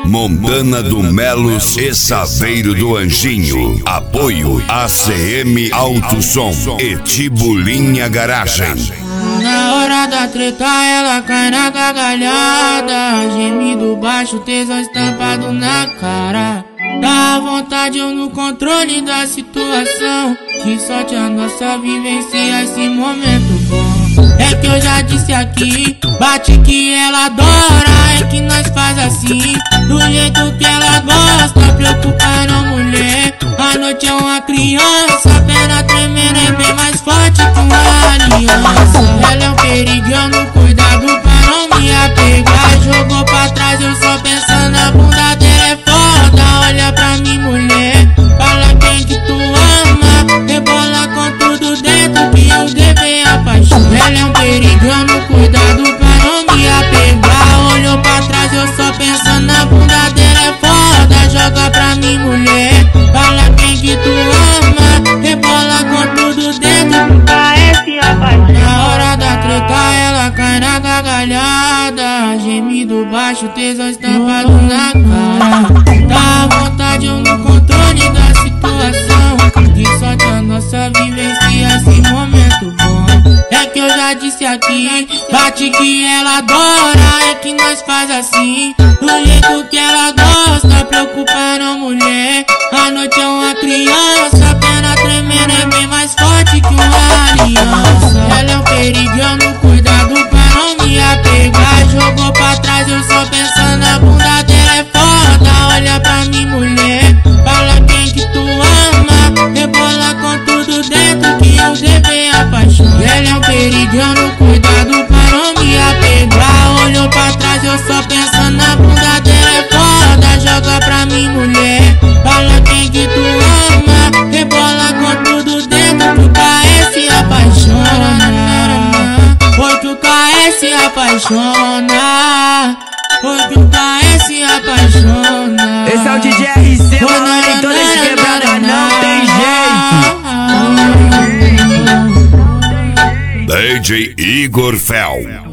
Montana do Melos e Saveiro do Anjinho. Apoio ACM Alto Som e Tibulinha Garagem. Na hora da treta ela cai na gargalhada, gemido baixo, tesão estampado na cara. Dá vontade eu no controle da situação, que sorte a nossa vivência esse momento bom. É que eu já disse aqui, bate que ela adora, é que nós faz assim, do jeito que ela gosta, preocupando a mulher. A noite é uma criança, a perna tremendo é bem mais forte que uma aliança. Ela é um perigo, eu não cuidado pra não me apegar. Jogou pra trás, eu só pensando na bunda dela é foda. Olha pra mim, mulher, fala quem que tu ama, rebola com tudo dentro que eu devei a paixão. Ela é um perigo, eu não cuidado pra não me apegar. Olhou pra trás, eu só pensando na bunda dela é foda. Joga pra mim, mulher, fala quem que tu ama, rebola com tudo dentro, parece a paixão. Na hora da treta ela cai na gargalhada, gemido baixo, tesão estampado na cara. Dá vontade eu no controle da situação, que sorte a nossa vivência esse momento bom. É que eu já disse aqui, bate que ela adora, é que nós faz assim, do jeito que ela gosta, preocupando a mulher. A noite é uma criança, a perna tremendo é bem mais forte que uma aliança. Ela é um perigo, eu não cuidado pra não me apegar. Jogou pra trás, eu só pensando na bunda dela é foda. Olha pra mim, mulher, fala quem que tu ama, rebola com tudo dentro que eu devei a paixão. Ela é um perigo, eu não cuidado pra não me apegar. Olhou pra trás, eu só pensando na bunda dela é foda. Joga pra mim, mulher, fala quem que tu ama, rebola com tudo dentro que o KS se apaixona. Foi que o KS se apaixona, foi que o KS se apaixona. Esse é o DJ RC, mano, em toda de quebrada não tem jeito. DJ Igor Fel.